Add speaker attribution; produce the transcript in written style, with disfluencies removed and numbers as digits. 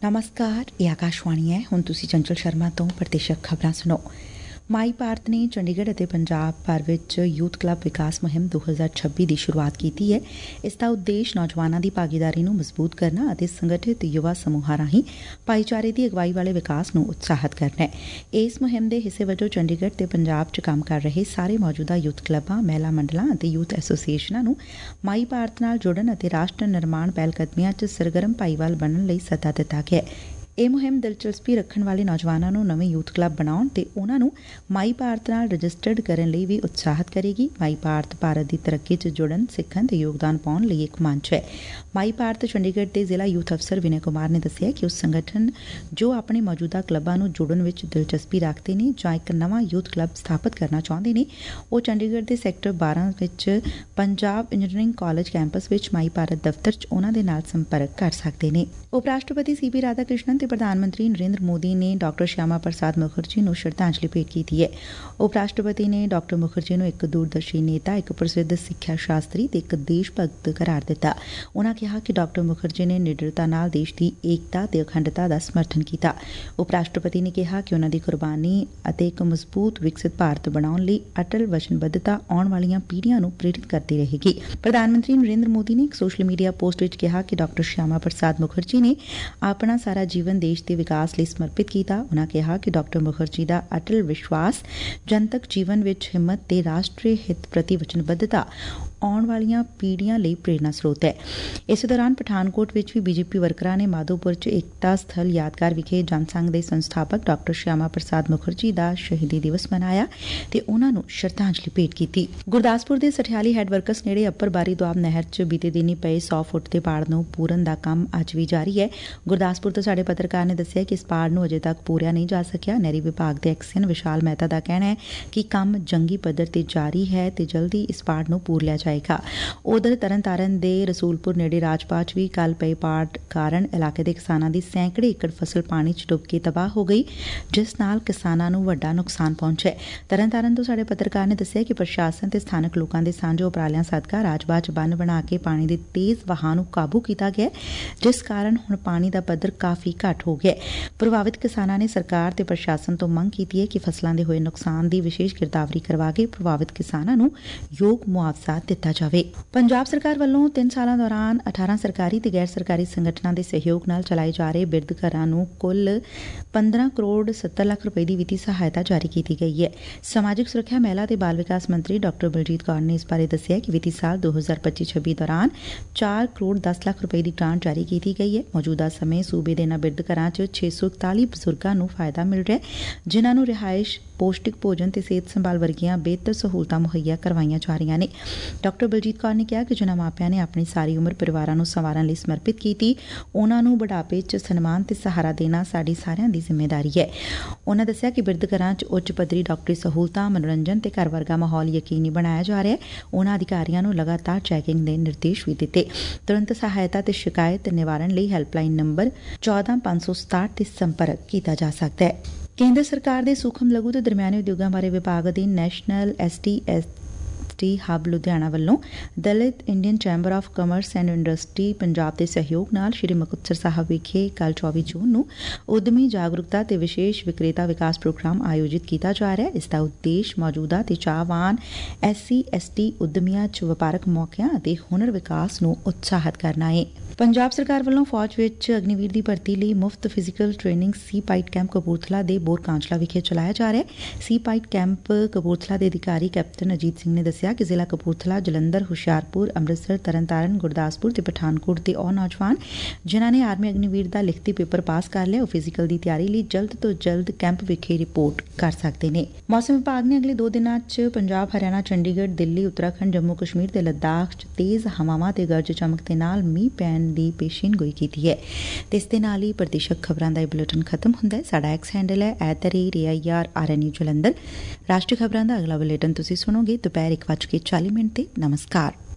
Speaker 1: ਨਮਸਕਾਰ, ਇਹ ਆਕਾਸ਼ਵਾਣੀ ਹੈ। ਹੁਣ ਤੁਸੀਂ ਚੰਚਲ ਸ਼ਰਮਾ ਤੋਂ ਪ੍ਰਤੀਸ਼ਤ ਖਬਰਾਂ ਸੁਣੋ। ਮਾਈ ਭਾਰਤ ਨੇ ਚੰਡੀਗੜ੍ਹ ਅਤੇ ਪੰਜਾਬ ਭਰ ਵਿੱਚ ਯੂਥ ਕਲੱਬ ਵਿਕਾਸ ਮੁਹਿੰਮ 2026 ਦੀ ਸ਼ੁਰੂਆਤ ਕੀਤੀ ਹੈ। ਇਸ ਦਾ ਉਦੇਸ਼ ਨੌਜਵਾਨਾਂ ਦੀ ਭਾਗੀਦਾਰੀ ਨੂੰ ਮਜ਼ਬੂਤ ਕਰਨਾ ਅਤੇ ਸੰਗਠਿਤ ਯੁਵਾ ਸਮੂਹਾਂ ਰਾਹੀਂ ਭਾਈਚਾਰੇ ਦੀ ਅਗਵਾਈ ਵਾਲੇ ਵਿਕਾਸ ਨੂੰ ਉਤਸ਼ਾਹਿਤ ਕਰਨਾ ਹੈ। ਇਸ ਮੁਹਿੰਮ ਦੇ ਹਿੱਸੇ ਵਜੋਂ ਚੰਡੀਗੜ੍ਹ ਤੇ ਪੰਜਾਬ 'ਚ ਕੰਮ ਕਰ ਰਹੇ ਸਾਰੇ ਮੌਜੂਦਾ ਯੂਥ ਕਲੱਬਾਂ, ਮਹਿਲਾ ਮੰਡਲਾਂ ਅਤੇ ਯੂਥ ਐਸੋਸੀਏਸ਼ਨਾਂ ਨੂੰ ਮਾਈ ਭਾਰਤ ਨਾਲ ਜੁੜਨ ਅਤੇ ਰਾਸ਼ਟਰ ਨਿਰਮਾਣ ਪਹਿਲਕਦਮੀਆਂ 'ਚ ਸਰਗਰਮ ਭਾਈਵਾਲ ਬਣਨ ਲਈ ਸੱਦਾ ਦਿੱਤਾ ਗਿਆ ਹੈ। ਇਹ ਮੁਹਿੰਮ ਦਿਲਚਸਪੀ ਰੱਖਣ ਵਾਲੇ ਨੌਜਵਾਨਾਂ ਨੂੰ ਨਵੇਂ ਯੂਥ ਕਲੱਬ ਬਣਾਉਣ ਤੇ ਉਨ੍ਹਾਂ ਨੂੰ ਮਾਈ ਭਾਰਤ ਨਾਲ ਰਜਿਸਟਰਡ ਕਰਨ ਲਈ ਵੀ ਉਤਸ਼ਾਹਿਤ ਕਰੇਗੀ। ਮਾਈ ਭਾਰਤ ਦੀ ਤਰੱਕੀ 'ਚ ਜੁੜਨ, ਸਿੱਖਣ ਤੇ ਯੋਗਦਾਨ ਪਾਉਣ ਲਈ ਇੱਕ ਮੰਚ ਹੈ। ਮਾਈ ਭਾਰਤ ਚੰਡੀਗੜ੍ਹ ਦੇ ਜ਼ਿਲ੍ਹਾ ਯੂਥ ਅਫਸਰ ਵਿਨੇ ਕੁਮਾਰ ਨੇ ਦੱਸਿਆ ਕਿ ਉਸ ਸੰਗਠਨ ਜੋ ਆਪਣੇ ਮੌਜੂਦਾ ਕਲੱਬਾਂ ਨੂੰ ਜੋੜਨ ਵਿੱਚ ਦਿਲਚਸਪੀ ਰੱਖਦੇ ਨੇ ਜਾਂ ਇੱਕ ਨਵਾਂ ਯੂਥ ਕਲੱਬ ਸਥਾਪਿਤ ਕਰਨਾ ਚਾਹੁੰਦੇ ਨੇ, ਉਹ ਚੰਡੀਗੜ੍ਹ ਦੇ ਸੈਕਟਰ 12 ਵਿੱਚ ਪੰਜਾਬ ਇੰਜੀਨੀਅਰਿੰਗ ਕਾਲਜ ਕੈਂਪਸ ਵਿੱਚ ਮਾਈ ਭਾਰਤ ਦਫ਼ਤਰ 'ਚ ਉਨ੍ਹਾਂ ਦੇ ਨਾਲ ਸੰਪਰਕ ਕਰ ਸਕਦੇ ਨੇ। ਉਪ ਰਾਸ਼ਟਰਪਤੀ ਸੀ ਪੀ ਰਾਧਾ ਕ੍ਰਿਸ਼ਨਨ ਤੇ ਪ੍ਰਧਾਨ ਮੰਤਰੀ ਨਰਿੰਦਰ ਮੋਦੀ ਨੇ ਡਾ. ਸ਼ਿਆਮਾ ਪ੍ਰਸਾਦ ਮੁਖਰਜੀ ਨੂੰ ਸ਼ਰਧਾਂਜਲੀ ਭੇਟ ਕੀਤੀ ਹੈ। ਉਪ ਰਾਸ਼ਟਰਪਤੀ ਨੇ ਡਾ. ਮੁਖਰਜੀ ਨੂੰ ਇੱਕ ਦੂਰਦਰਸ਼ੀ ਨੇਤਾ, ਇੱਕ ਪ੍ਰਸਿੱਧ ਸਿੱਖਿਆ ਸ਼ਾਸਤਰੀ ਤੇ ਇੱਕ ਦੇਸ਼ ਭਗਤ ਕਰਾਰ ਦਿੱਤਾ। ਉਨ੍ਹਾਂ ਕਿਹਾ ਕਿ ਡਾ. ਮੁਖਰਜੀ ਨੇ ਨਿਡਰਤਾ ਨਾਲ ਦੇਸ਼ ਦੀ ਏਕਤਾ ਤੇ ਅਖੰਡਤਾ ਦਾ ਸਮਰਥਨ ਕੀਤਾ। ਉਪ ਰਾਸ਼ਟਰਪਤੀ ਨੇ ਕਿਹਾ ਕਿ ਉਨ੍ਹਾਂ ਦੀ ਕੁਰਬਾਨੀ ਅਤੇ ਇੱਕ ਮਜ਼ਬੂਤ ਵਿਕਸਿਤ ਭਾਰਤ ਬਣਾਉਣ ਲਈ ਅਟਲ ਵਚਨਬੱਧਤਾ ਆਉਣ ਵਾਲੀਆਂ ਪੀੜ੍ਹੀਆਂ ਨੂੰ ਪ੍ਰੇਰਿਤ ਕਰਦੀ ਰਹੇਗੀ। ਪ੍ਰਧਾਨ ਮੰਤਰੀ ਨਰਿੰਦਰ ਮੋਦੀ ਨੇ ਇੱਕ ਸੋਸ਼ਲ ਮੀਡੀਆ ਪੋਸਟ ਵਿੱਚ ਕਿਹਾ ਕਿ ਡਾ. ਸ਼ਿਆਮਾ ਪ੍ਰਸਾਦ ਮੁਖਰਜੀ ਨੇ ਆਪਣਾ ਸਾਰਾ ਜੀਵਨ ਦੇਸ਼ ਦੇ ਵਿਕਾਸ ਲਈ ਸਮਰਪਿਤ ਕੀਤਾ। ਉਨ੍ਹਾਂ ਕਿਹਾ ਕਿ ਡਾ. ਮੁਖਰਜੀ ਦਾ ਅਟਲ ਵਿਸ਼ਵਾਸ, ਜਨਤਕ ਜੀਵਨ ਵਿੱਚ ਹਿੰਮਤ ਤੇ ਰਾਸ਼ਟਰੀ ਹਿੱਤ ਪ੍ਰਤੀ ਵਚਨਬੱਧਤਾ ਆਉਣ ਵਾਲੀਆਂ ਪੀੜ੍ਹੀਆਂ ਲਈ ਪ੍ਰੇਰਨਾ ਸਰੋਤ ਹੈ। ਇਸੇ ਦੌਰਾਨ ਪਠਾਨਕੋਟ ਵਿੱਚ ਵੀ ਬੀਜੇਪੀ ਵਰਕਰਾਂ ਨੇ ਮਾਧੋਪੁਰ 'ਚ ਏਕਤਾ ਸਥਲ ਯਾਦਗਾਰ ਵਿਖੇ ਜਨਸੰਘ ਦੇ ਸੰਸਥਾਪਕ ਡਾ. ਸ਼ਿਆਮਾ ਪ੍ਰਸਾਦ ਮੁਖਰਜੀ ਦਾ ਸ਼ਹੀਦੀ ਦਿਵਸ ਮਨਾਇਆ ਤੇ ਉਨ੍ਹਾਂ ਨੂੰ ਸ਼ਰਧਾਂਜਲੀ ਭੇਟ ਕੀਤੀ। ਗੁਰਦਾਸਪੁਰ ਦੇ ਸਠਿਆਲੀ ਹੈਡਵਰਕਸ ਨੇੜੇ ਅੱਪਰ ਬਾਰੀ ਦੁਆਬ ਨਹਿਰ 'ਚ ਬੀਤੇ ਦਿਨੀ ਪਏ 100 ਫੁੱਟ ਦੇ ਪਾੜ ਨੂੰ ਪੂਰਨ ਦਾ ਕੰਮ ਅੱਜ ਵੀ ਜਾਰੀ ਹੈ। ਗੁਰਦਾਸਪੁਰ ਤੋਂ ਸਾਡੇ ਪੱਤਰਕਾਰ ਨੇ ਦੱਸਿਆ ਕਿ ਇਸ ਪਾੜ ਨੂੰ ਅਜੇ ਤੱਕ ਪੂਰਿਆ ਨਹੀਂ ਜਾ ਸਕਿਆ। ਨਹਿਰੀ ਵਿਭਾਗ ਦੇ ਐਕਸੀਅਨ ਵਿਸ਼ਾਲ ਮਹਿਤਾ ਦਾ ਕਹਿਣਾ ਹੈ ਕਿ ਕੰਮ ਜੰਗੀ ਪੱਧਰ ਤੇ ਜਾਰੀ ਹੈ ਤੇ ਜਲਦੀ ਇਸ ਪਾੜ ਨੂੰ ਪੂਰ ਲਿਆ ਜਾਏਗਾ। ਉਧਰ ਤਰਨਤਾਰਨ ਦੇ ਰਸੂਲਪੁਰ ਨੇੜੇ ਰਾਜਪਾਲ 'ਚ ਵੀ ਕੱਲ ਪਏ ਪਾੜ ਕਾਰਨ ਇਲਾਕੇ ਦੇ ਕਿਸਾਨਾਂ ਦੀ ਸੈਂਕੜੇ ਏਕੜ ਫਸਲ ਪਾਣੀ 'ਚ ਡੁੱਬ ਕੇ ਤਬਾਹ ਹੋ ਗਈ, ਜਿਸ ਨਾਲ ਕਿਸਾਨਾਂ ਨੂੰ ਵੱਡਾ ਨੁਕਸਾਨ ਪਹੁੰਚਿਆ। ਤਰਨਤਾਰਨ ਤੋਂ ਸਾਡੇ ਪੱਤਰਕਾਰ ਨੇ ਦੱਸਿਆ ਕਿ ਪ੍ਰਸ਼ਾਸਨ ਤੇ ਸਥਾਨਕ ਲੋਕਾਂ ਦੇ ਸਾਂਝੇ ਉਪਰਾਲਿਆਂ ਸਦਕਾ ਰਾਜਪਾਲ 'ਚ ਬੰਨ੍ਹ ਬਣਾ ਕੇ ਪਾਣੀ ਦੇ ਤੇਜ਼ ਵਹਾਅ ਨੂੰ ਕਾਬੂ ਕੀਤਾ ਗਿਆ, ਜਿਸ ਕਾਰਨ ਹੁਣ ਪਾਣੀ ਦਾ ਪੱਧਰ ਕਾਫੀ ਘੱਟ ਹੋ ਗਿਆ। ਪ੍ਰਭਾਵਿਤ ਕਿਸਾਨਾਂ ਨੇ ਸਰਕਾਰ ਤੇ ਪ੍ਰਸ਼ਾਸਨ ਤੋਂ ਮੰਗ ਕੀਤੀ ਹੈ ਕਿ ਫਸਲਾਂ ਦੇ ਹੋਏ ਨੁਕਸਾਨ ਦੀ ਵਿਸ਼ੇਸ਼ ਗਿਰਦਾਵਰੀ ਕਰਵਾ ਕੇ ਪ੍ਰਭਾਵਿਤ ਕਿਸਾਨਾਂ ਨੂੰ ਯੋਗ ਮੁਆਵਜ਼ਾ ਦਿੱਤਾ ਜਾਵੇ। ਪੰਜਾਬ ਸਰਕਾਰ ਵੱਲੋਂ 3 ਸਾਲਾਂ ਦੌਰਾਨ 18 ਸਰਕਾਰੀ ਤੇ ਗੈਰ ਸਰਕਾਰੀ ਸੰਗਠਨਾਂ ਦੇ ਸਹਿਯੋਗ ਨਾਲ ਚਲਾਏ ਜਾ ਰਹੇ ਬਿਰਧ ਘਰਾਂ ਨੂੰ ਕੁੱਲ 15 ਕਰੋੜ 70 ਲੱਖ ਰੁਪਏ ਦੀ ਵਿੱਤੀ ਸਹਾਇਤਾ ਜਾਰੀ ਕੀਤੀ ਗਈ ਹੈ। ਸਮਾਜਿਕ ਸੁਰੱਖਿਆ, ਮਹਿਲਾ ਤੇ ਬਾਲ ਵਿਕਾਸ ਮੰਤਰੀ ਡਾ. ਬਲਜੀਤ ਕੌਰ ਨੇ ਇਸ ਬਾਰੇ ਦੱਸਿਆ ਕਿ ਵਿੱਤੀ ਸਾਲ 2025-26 ਦੌਰਾਨ 4 ਕਰੋੜ 10 ਲੱਖ ਰੁਪਏ ਦੀ ਗ੍ਰਾਂਟ ਜਾਰੀ ਕੀਤੀ ਗਈ ਹੈ। ਮੌਜੂਦਾ ਸਮੇਂ ਸੂਬੇ ਦੇ ਇਹਨਾਂ ਬਿਰਧ ਘਰਾਂ 'ਚ 641 ਬਜ਼ੁਰਗਾਂ ਨੂੰ ਫਾਇਦਾ ਮਿਲ ਰਿਹਾ ਹੈ, ਜਿਨ੍ਹਾਂ ਨੂੰ ਰਿਹਾਇਸ਼, ਪੌਸ਼ਟਿਕ ਭੋਜਨ ਤੇ ਸਿਹਤ ਸੰਭਾਲ ਵਰਗੀਆਂ ਬਿਹਤਰ ਸਹੂਲਤਾਂ ਮੁਹੱਈਆ ਕਰਵਾਈਆਂ ਜਾ ਰਹੀਆਂ ਨੇ। ਡਾ. ਬਲਜੀਤ ਕੌਰ ਨੇ ਕਿਹਾ ਕਿ ਜਿਨ੍ਹਾਂ ਮਾਪਿਆਂ ਨੇ ਆਪਣੀ ਸਾਰੀ ਉਮਰ ਪਰਿਵਾਰਾਂ ਨੂੰ ਸੰਵਾਰਨ ਲਈ ਸਮਰਪਿਤ ਕੀਤੀ, ਉਨ੍ਹਾਂ ਨੂੰ ਬੁਢਾਪੇ 'ਚ ਸਨਮਾਨ ਤੇ ਸਹਾਰਾ ਦੇਣਾ ਸਾਡੀ ਸਾਰਿਆਂ ਦੀ ਜ਼ਿੰਮੇਵਾਰੀ ਹੈ। ਉਨ੍ਹਾਂ ਦੱਸਿਆ ਕਿ ਬਿਰਧ ਘਰਾਂ 'ਚ ਉੱਚ ਪੱਧਰੀ ਡਾਕਟਰੀ ਸਹੂਲਤਾਂ, ਮਨੋਰੰਜਨ ਤੇ ਘਰ ਵਰਗਾ ਮਾਹੌਲ ਯਕੀਨੀ ਬਣਾਇਆ ਜਾ ਰਿਹਾ ਹੈ। ਉਨ੍ਹਾਂ ਅਧਿਕਾਰੀਆਂ ਨੂੰ ਲਗਾਤਾਰ ਚੈਕਿੰਗ ਦੇ ਨਿਰਦੇਸ਼ ਵੀ ਦਿੱਤੇ। ਤੁਰੰਤ ਸਹਾਇਤਾ ਤੇ ਸ਼ਿਕਾਇਤ ਨਿਵਾਰਨ ਲਈ ਹੈਲਪਲਾਈਨ ਨੰਬਰ 14567 ਤੇ ਸੰਪਰਕ ਕੀਤਾ ਜਾ ਸਕਦਾ ਹੈ। ਕੇਂਦਰ ਸਰਕਾਰ ਦੇ ਸੂਖਮ, ਲਘੂ ਤੇ ਦਰਮਿਆਨੇ ਉਦਯੋਗਾਂ ਬਾਰੇ ਵਿਭਾਗ ਅਧੀਨ ਨੈਸ਼ਨਲ ਐਸਟੀ ਹੱਬ ਲੁਧਿਆਣਾ ਵੱਲੋਂ Dalit Indian Chamber of Commerce and Industry Punjab ਦੇ ਸਹਿਯੋਗ ਨਾਲ ਸ੍ਰੀ ਮੁਕਤਸਰ ਸਾਹਿਬ ਵਿਖੇ ਕੱਲ 24 ਜੂਨ ਨੂੰ ਉਦਮੀ ਜਾਗਰੂਕਤਾ ਤੇ ਵਿਸ਼ੇਸ਼ ਵਿਕਰੇਤਾ ਵਿਕਾਸ ਪ੍ਰੋਗਰਾਮ ਆਯੋਜਿਤ ਕੀਤਾ ਜਾ ਰਿਹਾ ਹੈ। ਇਸ ਦਾ ਉਦੇਸ਼ ਮੌਜੂਦਾ ਤੇ ਚਾਹਵਾਨ SC/ST ਉਦਮੀਆਂ 'ਚ ਵਪਾਰਕ ਮੌਕਿਆਂ ਅਤੇ ਹੁਨਰ ਵਿਕਾਸ ਨੂੰ ਉਤਸ਼ਾਹਿਤ ਕਰਨਾ ਹੈ। ਪੰਜਾਬ ਸਰਕਾਰ ਵੱਲੋਂ ਫੌਜ ਵਿੱਚ ਅਗਨੀਵੀਰ ਦੀ ਭਰਤੀ ਲਈ ਮੁਫਤ physical training C PYTE camp Kapurthala ਦੇ ਬੋਰ ਕਾਂਚਲਾ ਵਿਖੇ ਚਲਾਇਆ ਜਾ ਰਿਹਾ ਹੈ। ਸੀ-ਪਾਈਟ ਕੈਂਪ ਕਪੂਰਥਲਾ ਦੇ ਅਧਿਕਾਰੀ ਕੈਪਟਨ ਅਜੀਤ ਸਿੰਘ ਨੇ ਦੱਸਿਆ ਕਿ ਜ਼ਿਲ੍ਹਾ ਕਪੂਰਥਲਾ, ਜਲੰਧਰ, ਹੁਸ਼ਿਆਰਪੁਰ, ਅੰਮ੍ਰਿਤਸਰ, ਤਰਨਤਾਰਨ, ਗੁਰਦਾਸਪੁਰ ਤੇ ਪਠਾਨਕੋਟ ਦੇ ਉਹ ਨੌਜਵਾਨ ਜਿਨ੍ਹਾਂ ਨੇ ਆਰਮੀ ਅਗਨੀਵੀਰ ਦਾ ਲਿਖਤੀ ਪੇਪਰ ਪਾਸ ਕਰ ਲਿਆ, ਉਹ ਫਿਜ਼ੀਕਲ ਦੀ ਤਿਆਰੀ ਲਈ ਜਲਦ ਤੋਂ ਜਲਦ ਕੈਂਪ ਵਿਖੇ ਰਿਪੋਰਟ ਕਰ ਸਕਦੇ ਨੇ। ਮੌਸਮ ਵਿਭਾਗ ਨੇ ਅਗਲੇ 2 ਦਿਨਾਂ 'ਚ ਪੰਜਾਬ, ਹਰਿਆਣਾ, ਚੰਡੀਗੜ੍ਹ, ਦਿੱਲੀ, ਉੱਤਰਾਖੰਡ, ਜੰਮੂ ਕਸ਼ਮੀਰ ਤੇ ਲੱਦਾਖ 'ਚ ਤੇਜ਼ ਹਵਾਵਾਂ ਤੇ ਗਰਜ ਚਮਕ ਦੇ ਨਾਲ ਮੀਂਹ ਪੈਣ ਦੀ ਪੇਸ਼ੀਨਗੋਈ ਕੀਤੀ ਹੈ। ਤੇ ਇਸ ਦੇ ਨਾਲ ਹੀ ਪ੍ਰਤੀਸ਼ਤ ਖਬਰਾਂ ਦਾ ਇਹ ਬੁਲੇਟਿਨ ਖਤਮ ਹੁੰਦਾ ਹੈ। ਸਾਡਾ ਐਕਸ ਹੈਂਡਲ ਹੈ @AIRRNU ਜਲੰਧਰ। ਰਾਸ਼ਟਰੀ ਖਬਰਾਂ ਦਾ ਅਗਲਾ ਬੁਲੇਟਿਨ ਤੁਸੀਂ ਸੁਣੋਗੇ ਦੁਪਹਿਰ 1:40 ਤੇ। ਨਮਸਕਾਰ।